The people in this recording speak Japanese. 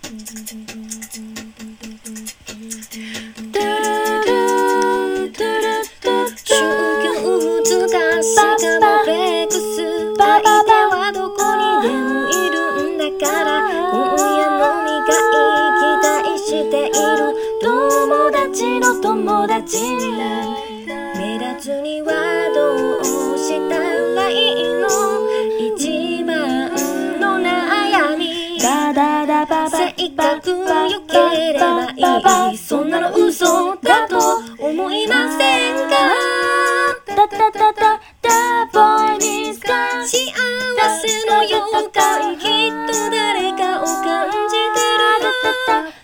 宗教2日しかもフレックス相手はどこにでもいるんだから今夜飲み会期待している友達の友達目立つにはどうしたらいいの一番の悩み性格良ければいいそんなの嘘だと思いませんか幸せの予感きっと誰かを感じてるよ